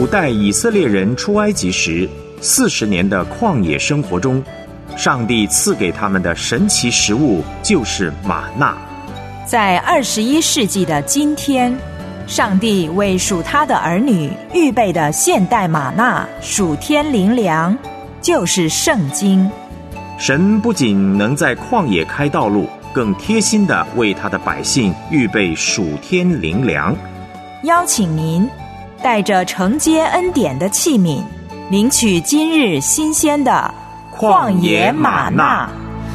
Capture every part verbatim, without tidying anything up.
古代以色列人出埃及时四十年的旷野生活中，上帝赐给他们的神奇食物就是玛纳。 在二十一世纪的今天，上帝为属他的儿女预备的现代玛纳属天灵粮，就是圣经。 神不仅能在旷野开道路，更贴心地为他的百姓预备属天灵粮。 邀请您带着承接恩典的器皿，领取今日新鲜的旷野玛纳。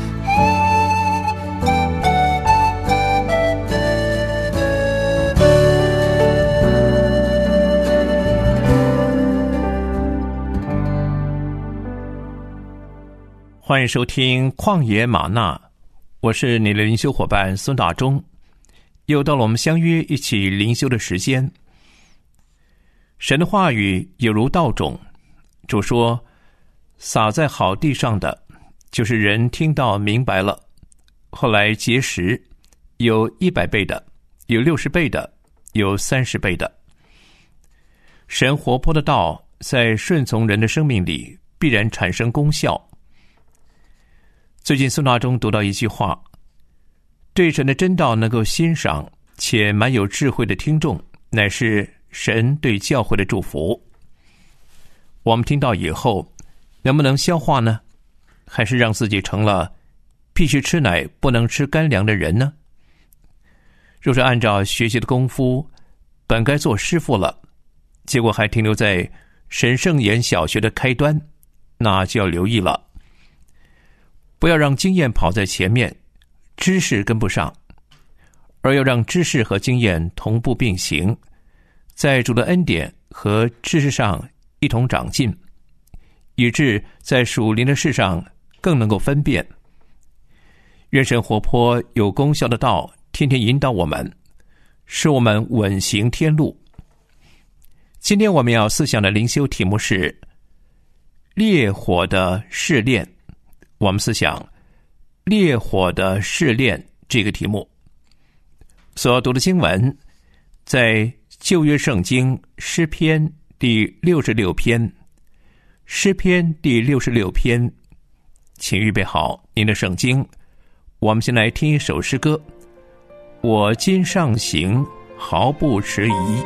欢迎收听旷野玛纳，我是你的灵修伙伴孙大中。又到了我们相约一起灵修的时间。神的话语有如稻种，主说，撒在好地上的，就是人听到明白了，后来结实，有一百倍的，有六十倍的，有三十倍的。神活泼的道在顺从人的生命里必然产生功效。最近孙大中读到一句话，对神的真道能够欣赏且蛮有智慧的听众，乃是神对教会的祝福。我们听到以后能不能消化呢？还是让自己成了必须吃奶不能吃干粮的人呢？若是按照学习的功夫本该做师傅了，结果还停留在神圣言小学的开端，那就要留意了。不要让经验跑在前面，知识跟不上，而要让知识和经验同步并行，在主的恩典和知识上一同长进，以致在属灵的事上更能够分辨。愿神活泼有功效的道天天引导我们，使我们稳行天路。今天我们要思想的灵修题目是烈火的试炼。我们思想烈火的试炼这个题目。所读的经文在旧约圣经诗篇第六十六篇，诗篇第六十六篇，请预备好您的圣经。我们先来听一首诗歌，我今上行，毫不迟疑。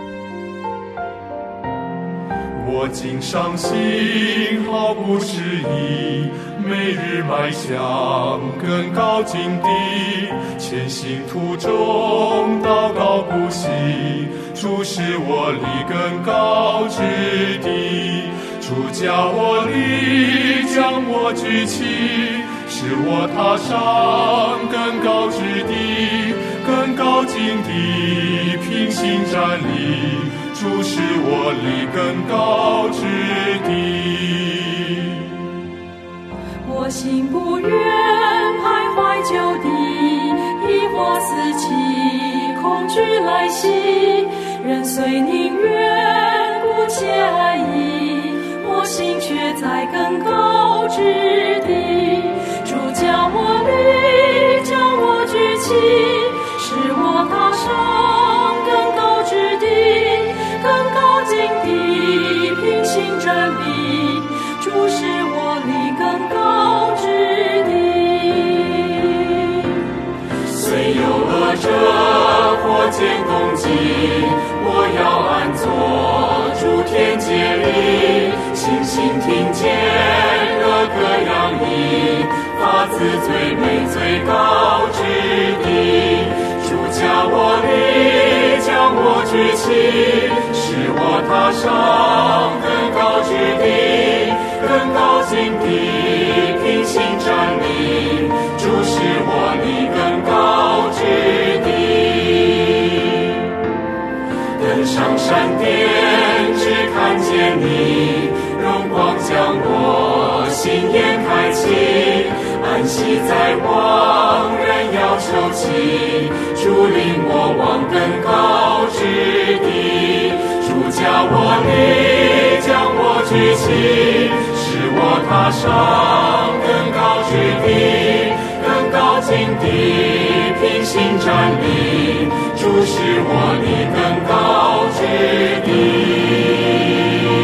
我今上行，毫不迟疑，每日迈向更高境地，前行途中祷告不息，主使我立更高之地，主叫我立，将我举起，使我踏上更高之地，更高境地，平行站立，主使我立更高之地。 我心不愿徘徊就地，疑惑四起，恐惧来袭，人虽宁愿姑且安逸，我心却在更高之地，主叫我立，将我举起，使我踏上更高之地，更高境地，平行站立，主使我立更高之地。 虽有恶者或见攻击，我要安坐诸天界里，清醒听见各个洋溢，发自最美最高之地，主叫我立，将我举起，使我踏上更高之地，更高境地，平行站立，主使我立更高之地。登上山巅，只看见你，荣光将我心眼开启，安息在望，人要求其，主领我往更高之地，主叫我立，将我举起，使我踏上更高之地，更高境地，平行站立，主使我立更高之地。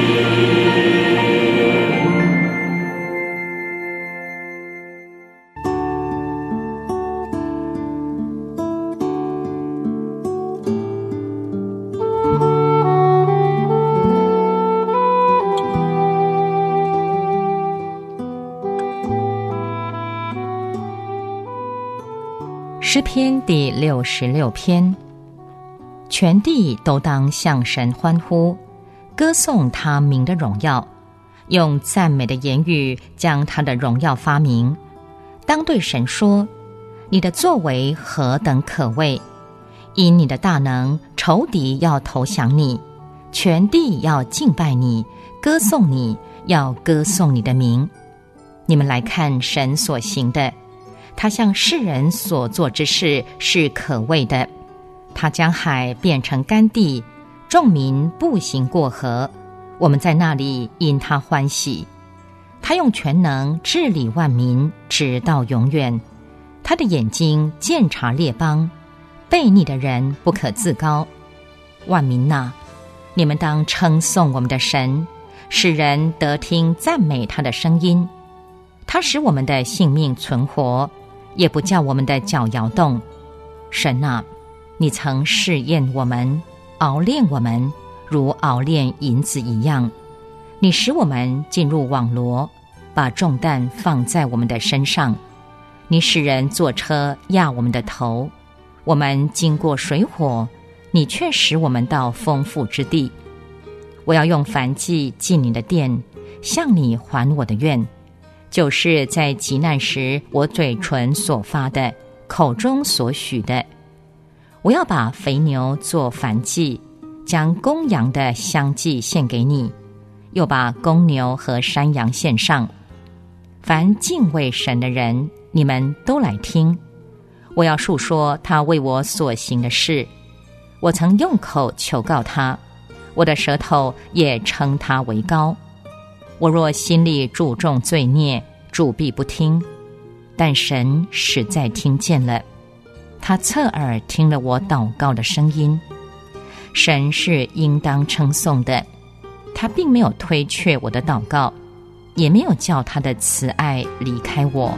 诗篇第六十六篇，全地都当向神欢呼，歌颂他名的荣耀，用赞美的言语将他的荣耀发明。当对神说，你的作为何等可畏！因你的大能，仇敌要投降你，全地要敬拜你，歌颂你，要歌颂你的名。你们来看神所行的，他向世人所做之事是可畏的。他将海变成干地，众民步行过河，我们在那里因他欢喜。他用全能治理万民，直到永远。他的眼睛鉴察列邦，悖逆的人不可自高。万民哪，你们当称颂我们的神，使人得听赞美他的声音。他使我们的性命存活，也不叫我们的脚摇动。神啊，你曾试验我们，熬炼我们，如熬炼银子一样。你使我们进入网罗，把重担放在我们的身上。你使人坐车压我们的头，我们经过水火，你却使我们到丰富之地。我要用燔祭进你的殿，向你还我的愿，就是在急难时我嘴唇所发的，口中所许的。我要把肥牛做燔祭，将公羊的香祭献给你，又把公牛和山羊献上。凡敬畏神的人，你们都来听。我要述说他为我所行的事。我曾用口求告他，我的舌头也称他为高。我若心里注重罪孽，主必不听，但神实在听见了，他侧耳听了我祷告的声音。神是应当称颂的，他并没有推却我的祷告，也没有叫他的慈爱离开我。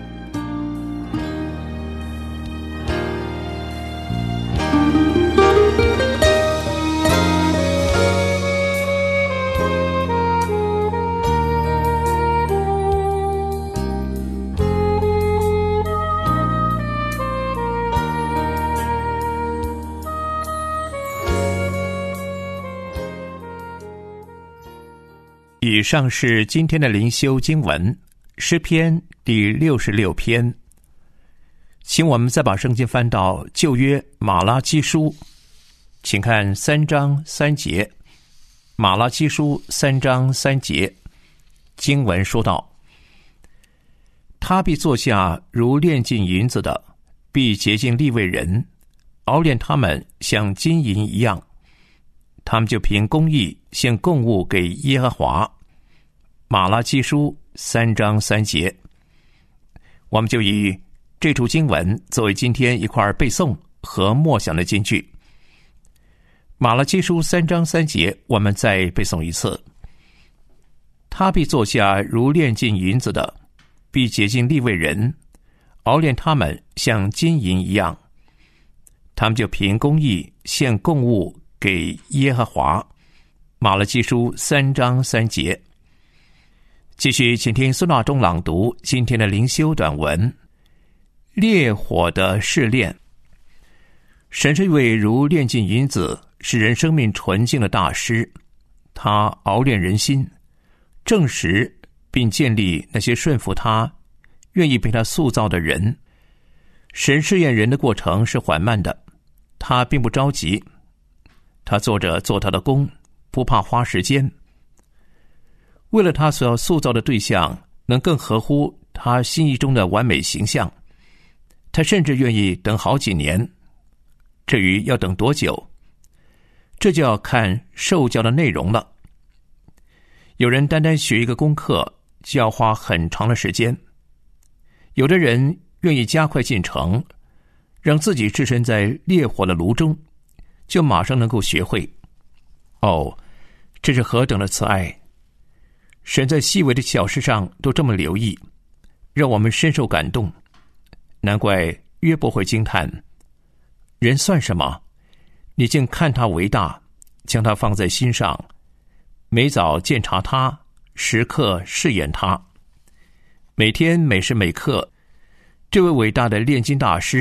以上是今天的灵修经文，诗篇第六十六篇。请我们再把圣经翻到旧约马拉基书，请看三章三节。马拉基书三章三节，经文说道：他必坐下如炼尽银子的，必洁净利未人，熬炼他们像金银一样，他们就凭公义献供物给耶和华。马拉基书三章三节，我们就以这处经文作为今天一块背诵和默想的金句。马拉基书三章三节，我们再背诵一次：他必坐下如炼尽银子的，必洁净利未人，熬炼他们像金银一样，他们就凭公义献供物给耶和华。马拉基书三章三节。继续请听孙大中朗读今天的灵修短文。烈火的试炼。神是一位如炼尽银子使人生命纯净的大师，他熬炼人心，证实并建立那些顺服他愿意被他塑造的人。神试验人的过程是缓慢的，他并不着急，他做着做他的工，不怕花时间。为了他所要塑造的对象能更合乎他心意中的完美形象，他甚至愿意等好几年。至于要等多久，这就要看受教的内容了。有人单单学一个功课就要花很长的时间，有的人愿意加快进程，让自己置身在烈火的炉中，就马上能够学会。哦，这是何等的慈爱！神在细微的小事上都这么留意，让我们深受感动。难怪约伯会惊叹：人算什么？你竟看他为大，将他放在心上，每早鉴察他，时刻试验他。每天每时每刻，这位伟大的炼金大师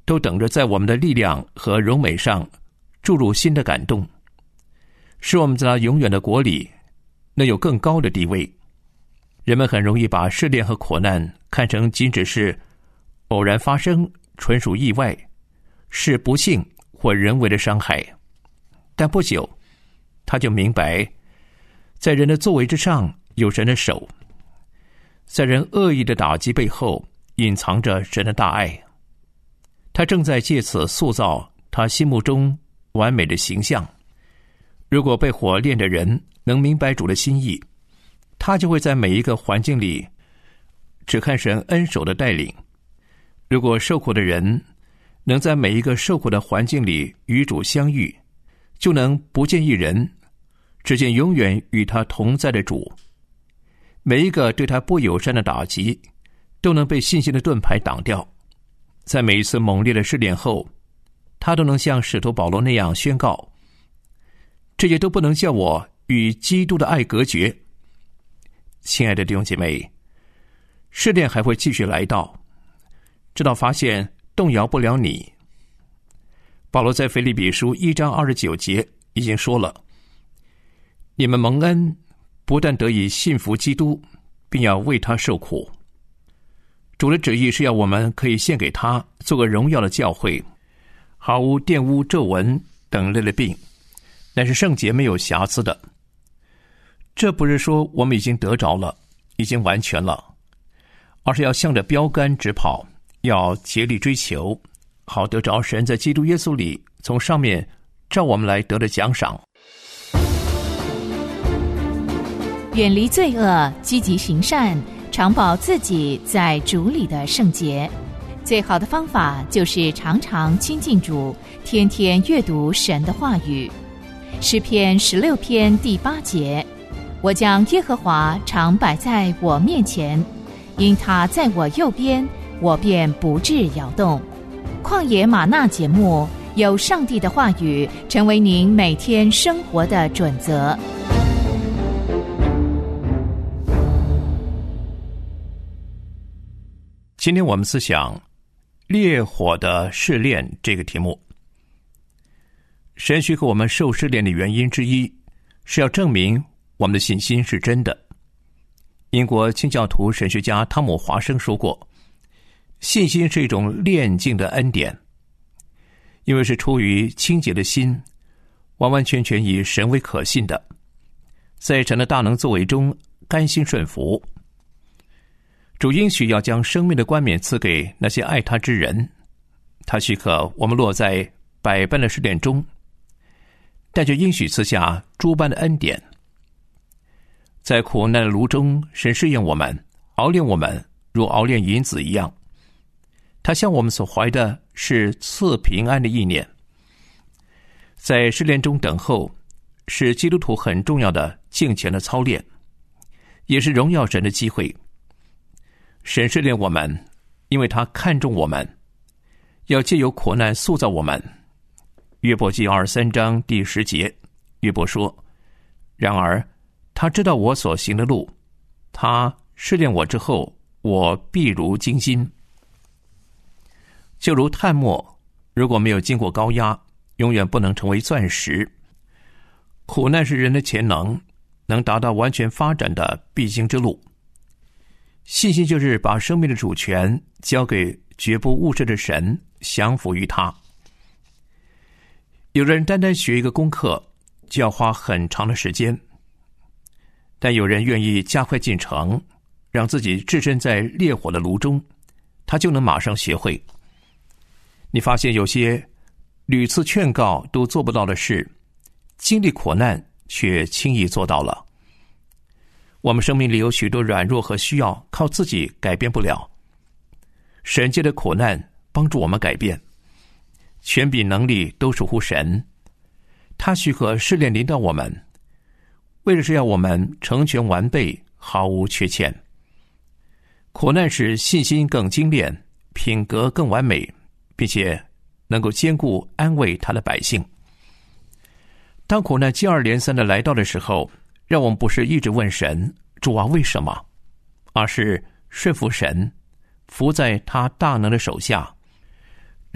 都等着在我们的力量和荣美上注入新的感动，使我们在那永远的国里能有更高的地位。人们很容易把试炼和苦难看成仅只是偶然发生，纯属意外，是不幸或人为的伤害。但不久他就明白，在人的作为之上有神的手，在人恶意的打击背后隐藏着神的大爱。他正在借此塑造他心目中完美的形象。如果被火炼的人能明白主的心意，他就会在每一个环境里只看神恩手的带领。如果受苦的人能在每一个受苦的环境里与主相遇，就能不见一人，只见永远与他同在的主。每一个对他不友善的打击都能被信心的盾牌挡掉。在每一次猛烈的试炼后，他都能像使徒保罗那样宣告，这些都不能叫我与基督的爱隔绝。亲爱的弟兄姐妹，试炼还会继续来到，直到发现动摇不了你。保罗在腓立比书一章二十九节已经说了，你们蒙恩不但得以信服基督，并要为他受苦。主的旨意是要我们可以献给他，做个荣耀的教会，毫无玷污、皱纹等类的病，但是圣洁没有瑕疵的。这不是说我们已经得着了，已经完全了，而是要向着标杆直跑，要竭力追求，好得着神在基督耶稣里从上面照我们来得的奖赏。 远离罪恶，积极行善，常保自己在主里的圣洁。最好的方法就是常常亲近主，天天阅读神的话语。诗篇十六篇第八节，我将耶和华常摆在我面前，因他在我右边，我便不致摇动。旷野吗哪节目，有上帝的话语成为您每天生活的准则。 今天我们思想烈火的试炼这个题目。神许可我们受试炼的原因之一，是要证明我们的信心是真的。英国清教徒神学家汤姆华生说过，信心是一种炼净的恩典，因为是出于清洁的心，完完全全以神为可信的，在神的大能作为中甘心顺服。主应许要将生命的冠冕赐给那些爱他之人，他许可我们落在百般的试炼中，但却应许赐下诸般的恩典。在苦难的炉中，神试验我们，熬炼我们，如熬炼银子一样。他向我们所怀的是赐平安的意念。在试炼中等候，是基督徒很重要的敬虔的操练，也是荣耀神的机会。神试炼我们，因为他看重我们，要借由苦难塑造我们。约伯记二十三章第十节，约伯说，然而他知道我所行的路，他试炼我之后，我必如精金。就如炭末，如果没有经过高压，永远不能成为钻石。苦难是人的潜能，能达到完全发展的必经之路。信心就是把生命的主权交给绝不误事的神，降服于他。有人单单学一个功课就要花很长的时间，但有人愿意加快进程，让自己置身在烈火的炉中，他就能马上学会。你发现有些屡次劝告都做不到的事，经历苦难却轻易做到了。我们生命里有许多软弱和需要靠自己改变不了，神借的苦难帮助我们改变。权柄能力都属乎神，他许可试炼临到我们，为的是要我们成全完备，毫无缺欠。苦难使信心更精炼，品格更完美，并且能够兼顾安慰他的百姓。当苦难接二连三的来到的时候，让我们不是一直问神，主啊为什么，而是顺服神，伏在他大能的手下，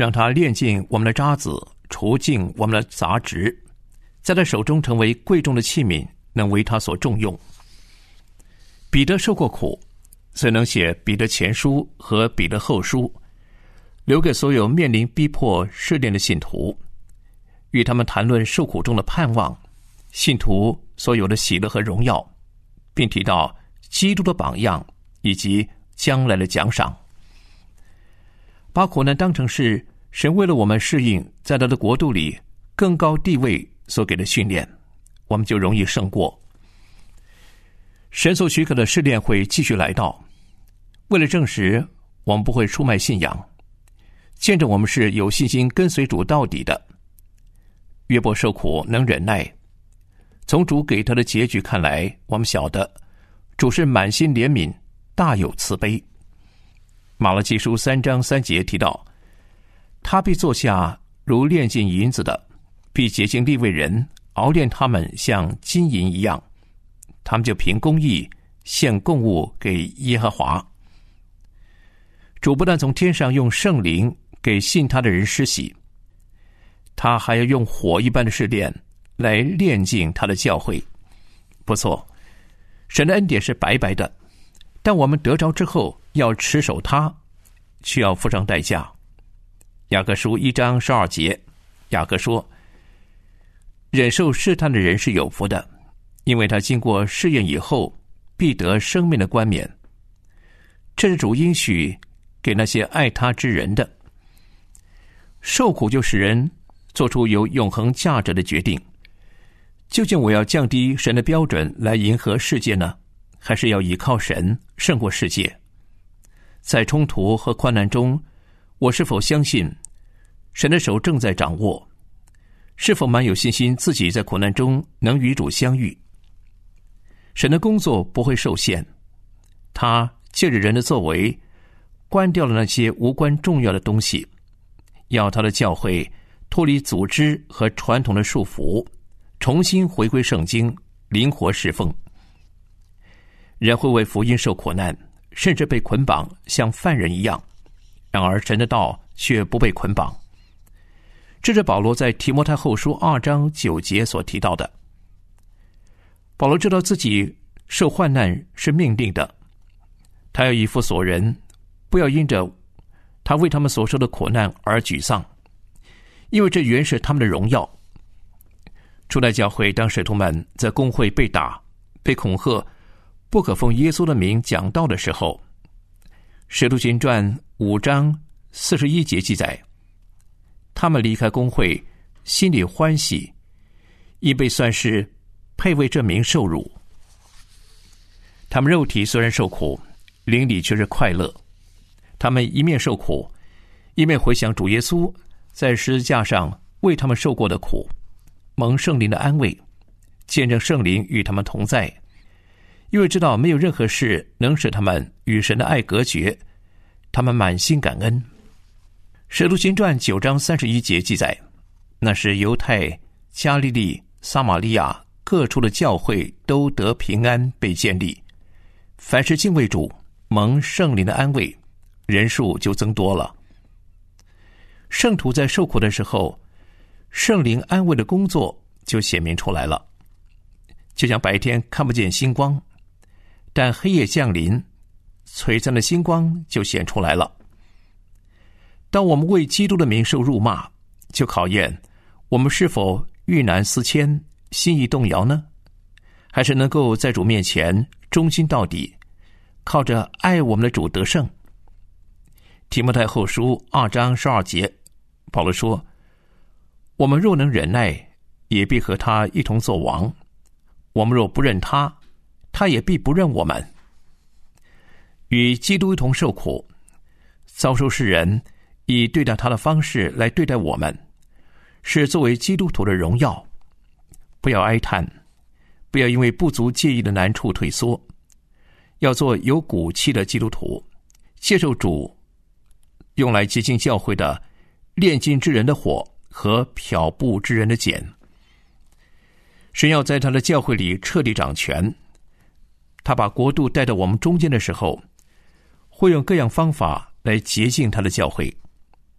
让他炼尽我们的渣滓，除尽我们的杂质，在他手中成为贵重的器皿，能为他所重用。彼得受过苦，所以能写彼得前书和彼得后书，留给所有面临逼迫试炼的信徒，与他们谈论受苦中的盼望，信徒所有的喜乐和荣耀，并提到基督的榜样以及将来的奖赏。把苦难当成是神为了我们适应在他的国度里更高地位所给的训练，我们就容易胜过。神所许可的试炼会继续来到，为了证实我们不会出卖信仰，见证我们是有信心跟随主到底的。约伯受苦能忍耐，从主给他的结局看来，我们晓得主是满心怜悯，大有慈悲。马拉基书三章三节提到，他必坐下如炼尽银子的，必洁净利未人，熬炼他们像金银一样，他们就凭公义献供物给耶和华。主不但从天上用圣灵给信他的人施洗，他还要用火一般的试炼来炼净他的教会。不错，神的恩典是白白的，但我们得着之后要持守它，需要付上代价。雅各书一章十二节，雅各说，忍受试探的人是有福的，因为他经过试验以后，必得生命的冠冕。这是主应许给那些爱他之人的。受苦就使人做出有永恒价值的决定。究竟我要降低神的标准来迎合世界呢，还是要依靠神胜过世界？在冲突和困难中，我是否相信神的手正在掌握？是否蛮有信心自己在苦难中能与主相遇？神的工作不会受限，他借着人的作为关掉了那些无关重要的东西，要他的教会脱离组织和传统的束缚，重新回归圣经，灵活侍奉。人会为福音受苦难，甚至被捆绑，像犯人一样，然而神的道却不被捆绑。这是保罗在提摩太后书二章九节所提到的。保罗知道自己受患难是命定的，他要以弗所人，不要因着他为他们所受的苦难而沮丧，因为这原是他们的荣耀。初代教会当使徒们在公会被打、被恐吓，不可奉耶稣的名讲道的时候，使徒行传五章四十一节记载，他们离开公会，心里欢喜，因被算是配为这名受辱。他们肉体虽然受苦，灵里却是快乐。他们一面受苦，一面回想主耶稣在十字架上为他们受过的苦，蒙圣灵的安慰，见证圣灵与他们同在。因为知道没有任何事能使他们与神的爱隔绝，他们满心感恩。使徒行传九章三十一节记载，那时犹太、加利利、撒玛利亚各处的教会都得平安，被建立。凡是敬畏主、蒙圣灵的安慰，人数就增多了。圣徒在受苦的时候，圣灵安慰的工作就显明出来了。就像白天看不见星光，但黑夜降临，璀璨的星光就显出来了。当我们为基督的名受辱骂，就考验我们是否遇难思迁，心意动摇呢？还是能够在主面前忠心到底，靠着爱我们的主得胜？提摩太后书二章十二节，保罗说，我们若能忍耐，也必和他一同作王；我们若不认他，他也必不认我们。与基督一同受苦，遭受世人以对待他的方式来对待我们，是作为基督徒的荣耀。不要哀叹，不要因为不足介意的难处退缩，要做有骨气的基督徒，接受主用来洁净教会的炼金之人的火和漂布之人的碱。神要在他的教会里彻底掌权，他把国度带到我们中间的时候，会用各样方法来洁净他的教会。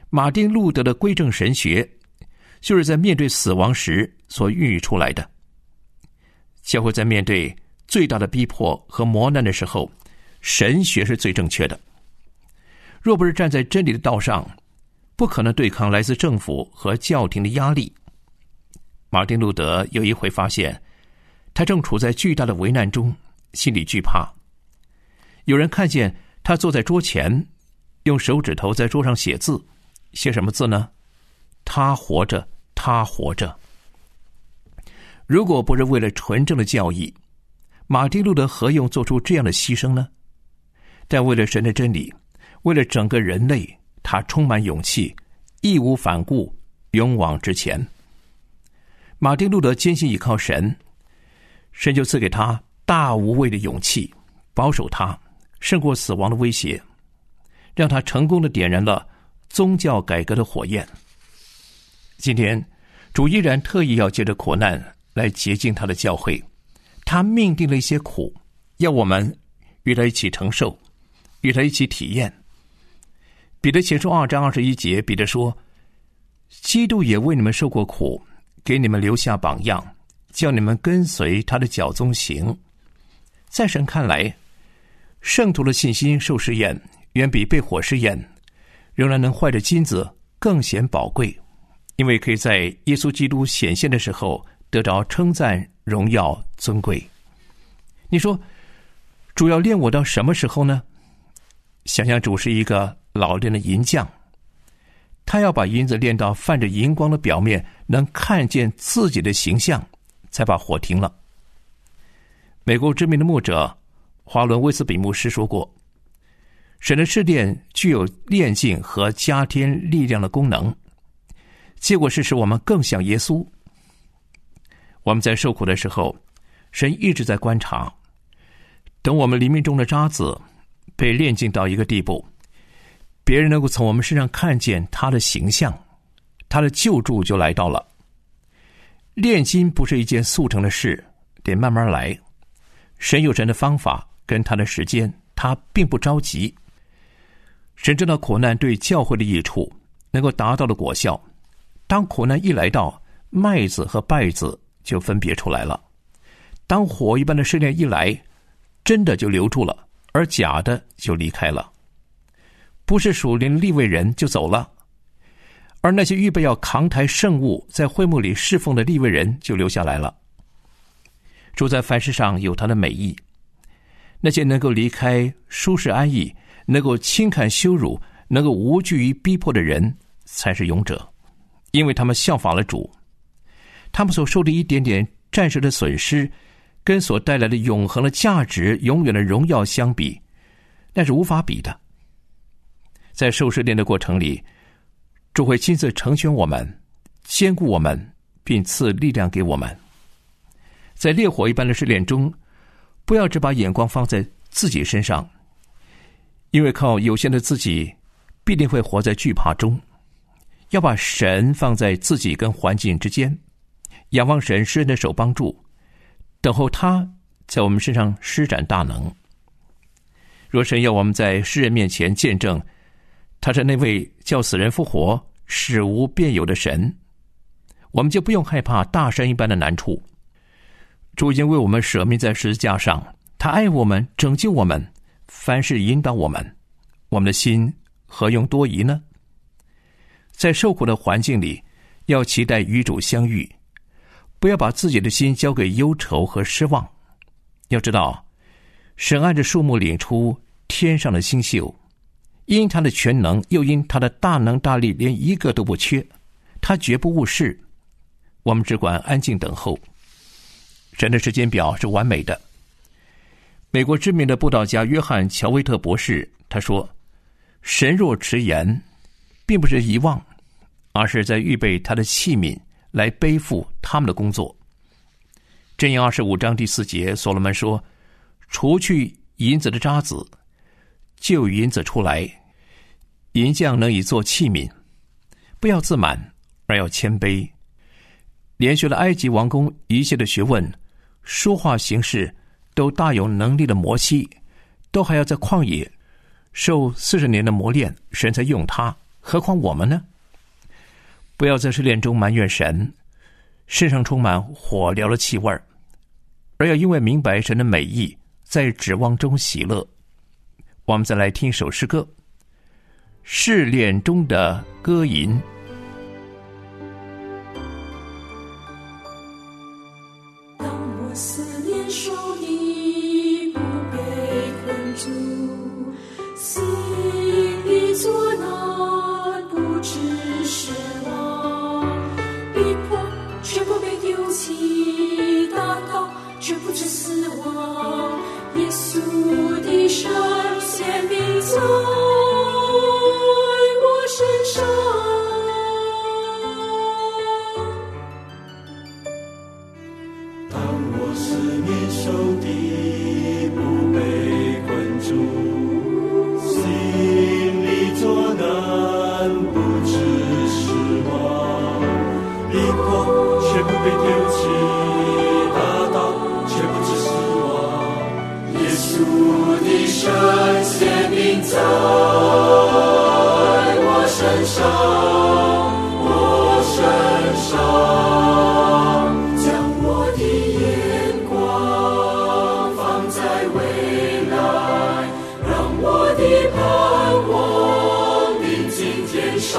马丁路德的归正神学就是在面对死亡时所孕育出来的。教会在面对最大的逼迫和磨难的时候，神学是最正确的。若不是站在真理的道上，不可能对抗来自政府和教廷的压力。马丁路德有一回发现，他正处在巨大的危难中，心里惧怕。有人看见他坐在桌前，用手指头在桌上写字，写什么字呢？他活着，他活着。如果不是为了纯正的教义，马丁路德何用做出这样的牺牲呢？但为了神的真理，为了整个人类，他充满勇气，义无反顾，勇往直前。马丁路德坚信依靠神，神就赐给他大无畏的勇气，保守他胜过死亡的威胁，让他成功地点燃了宗教改革的火焰。今天主依然特意要借着苦难来洁净他的教会，他命定了一些苦，要我们与他一起承受，与他一起体验。彼得前书二章二十一节，彼得说，基督也为你们受过苦，给你们留下榜样，叫你们跟随他的脚踪行。在神看来，圣徒的信心受试验，远比被火试验仍然能坏的金子更显宝贵，因为可以在耶稣基督显现的时候得着称赞、荣耀、尊贵。你说主要练我到什么时候呢？想象主是一个老练的银匠，他要把银子炼到泛着银光的表面，能看见自己的形象，才把火停了。美国知名的牧者华伦威斯比牧师说过，神的试炼具有炼净和加添力量的功能，结果是使我们更像耶稣。我们在受苦的时候，神一直在观察，等我们黎明中的渣子被炼净到一个地步，别人能够从我们身上看见他的形象，他的救助就来到了。炼金不是一件速成的事，得慢慢来。神有神的方法跟他的时间，他并不着急。神知道苦难对教会的益处，能够达到的果效。当苦难一来到，麦子和稗子就分别出来了。当火一般的试炼一来，真的就留住了，而假的就离开了。不是属灵利未人就走了，而那些预备要扛抬圣物在会幕里侍奉的利未人就留下来了。主在凡事上有他的美意，那些能够离开舒适安逸，能够轻看羞辱，能够无惧于逼迫的人才是勇者，因为他们效法了主。他们所受的一点点暂时的损失，跟所带来的永恒的价值、永远的荣耀相比，那是无法比的。在受试炼的过程里，主会亲自成全我们，坚固我们，并赐力量给我们。在烈火一般的试炼中，不要只把眼光放在自己身上，因为靠有限的自己必定会活在惧怕中。要把神放在自己跟环境之间，仰望神施恩的手帮助，等候他在我们身上施展大能。若神要我们在世人面前见证他是那位叫死人复活、使无变有的神，我们就不用害怕大山一般的难处。主已经为我们舍命在十字架上，他爱我们，拯救我们，凡事引导我们，我们的心何用多疑呢？在受苦的环境里，要期待与主相遇，不要把自己的心交给忧愁和失望。要知道，神按着数目领出天上的星宿，因他的全能，又因他的大能大力，连一个都不缺，他绝不误事。我们只管安静等候。神的时间表是完美的。美国知名的布道家约翰·乔威特博士他说，神若迟延，并不是遗忘，而是在预备他的器皿来背负他们的工作。箴言二十五章第四节，所罗门说，除去银子的渣子，就有银子出来，银匠能以做器皿。不要自满，而要谦卑。连学了埃及王宫一切的学问，说话行事都大有能力的摩西，都还要在旷野受四十年的磨练，神才用他何况我们呢？不要在试炼中埋怨神，身上充满火燎的气味，而要因为明白神的美意，在指望中喜乐。我们再来听一首诗歌，试炼中的歌吟。 当我思念受的不被困住，心里作难不知失望，逼迫却不被丢弃，打倒却不知死亡。耶稣的圣显明在我身上， 当我思念受的不被困住，心里作难不知失望，逼迫却不被丢弃，打倒却不知死亡。耶稣的圣显明在我身上，我身上，将我的眼光放在未来，让我的盼望临近天上。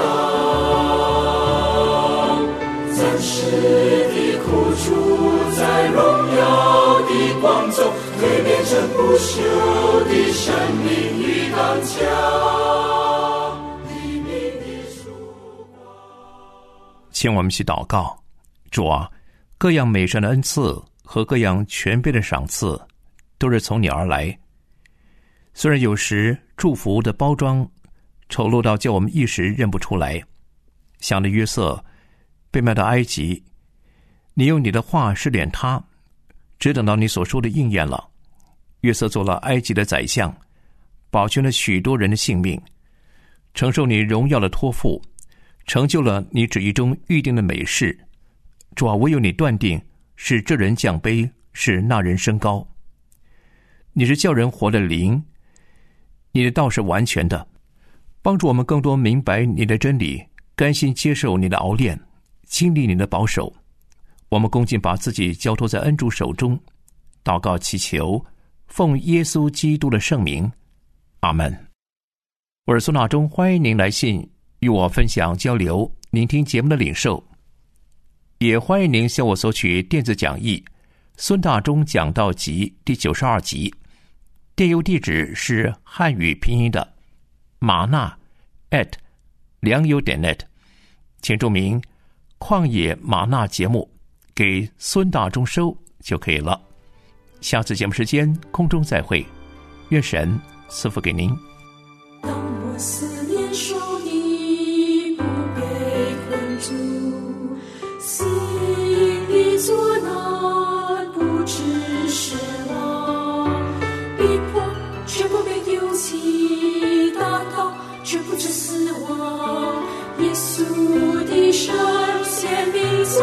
暂时的苦楚在荣耀的光中蜕变成不朽的生命与刚强，黎明的曙光。 请我们一起祷告。主啊，各样美善的恩赐和各样全备的赏赐都是从你而来，虽然有时祝福的包装丑陋到叫我们一时认不出来。想着约瑟被卖到埃及，你用你的话试炼他，只等到你所说的应验了。约瑟做了埃及的宰相，保全了许多人的性命，承受你荣耀的托付，成就了你旨意中预定的美事。主啊，唯有你断定是这人降卑，是那人升高。你是叫人活的灵，你的道是完全的，帮助我们更多明白你的真理，甘心接受你的熬炼，经历你的保守。我们恭敬把自己交托在恩主手中，祷告祈求，奉耶稣基督的圣名，阿们。我是苏纳中，欢迎您来信与我分享交流您听节目的领受，也欢迎您向我索取电子讲义孙大中讲道集第九十二集，电邮地址是汉语拼音的玛纳 at 良友点 net， 请注明旷野玛纳节目给孙大中收就可以了。下次节目时间空中再会，愿神赐福给您。 当我思念受的不被困住，心里作难不知失望，逼迫却不被丢弃，打倒却不知死亡。耶稣的圣显明在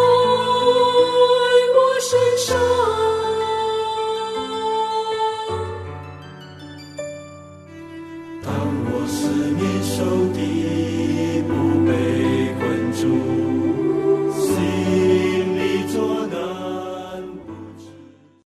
我身上， 当我思念受的不